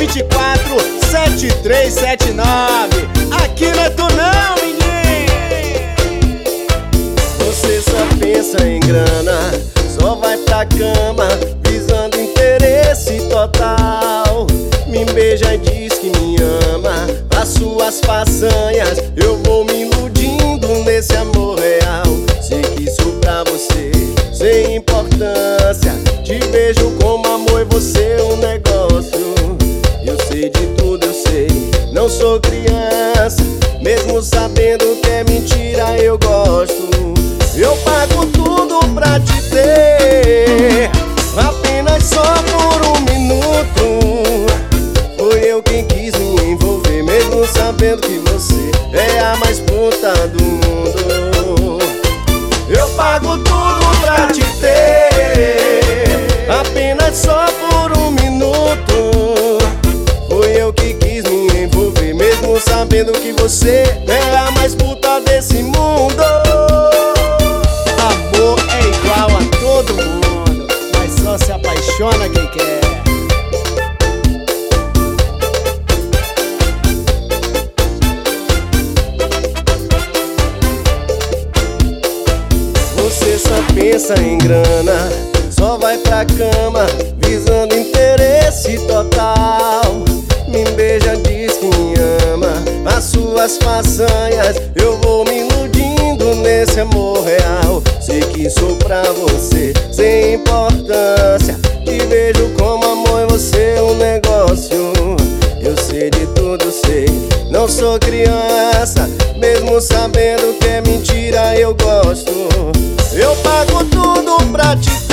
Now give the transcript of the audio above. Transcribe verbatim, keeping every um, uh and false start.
vinte e quatro, setenta e três setenta e nove. Aqui não é tu não, menino. Você só pensa em grana, só vai pra cama visando interesse total. Me beija e diz que me ama, as suas façanhas eu vou me iludindo nesse amor real. Sei que sou pra você, sem importância. Te vejo como amor e você é um negócio. Eu sei de tudo, eu sei, não sou criança. Mesmo sabendo que é mentira, eu gosto. Eu pago tudo pra te ter, apenas só por um minuto. Foi eu quem quis me envolver, mesmo sabendo que você é a mais puta do mundo. Eu pago tudo pra te ter, apenas só por um minuto. Foi eu que quis me envolver, mesmo sabendo que você é a mais puta desse mundo. Amor é igual a todo mundo, mas só se apaixona quem quer. Você só pensa em grana, só vai pra cama visando interesse total. Me beija, diz que me ama, as suas façanhas eu vou me iludindo nesse amor real. Sei que sou pra você, sem importância. Te vejo como amor e você é um negócio. Eu sei de tudo, sei, não sou criança. Mesmo sabendo que é mentira, eu gosto. Eu pago tudo pra te